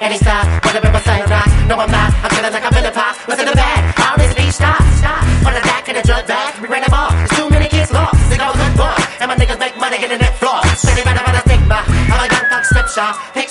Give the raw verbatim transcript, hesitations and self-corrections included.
any style, whether it was say rock. No, I'm not. I'm feeling like I'm in the pop. What's in the bag? All this beat stop, stop. On the back in the drug bag, we ran them off. There's too many kids lost. Think I'm a good boy, and my niggas make money getting that floor. Steady right about the stigma. I'm a young thug slip shot.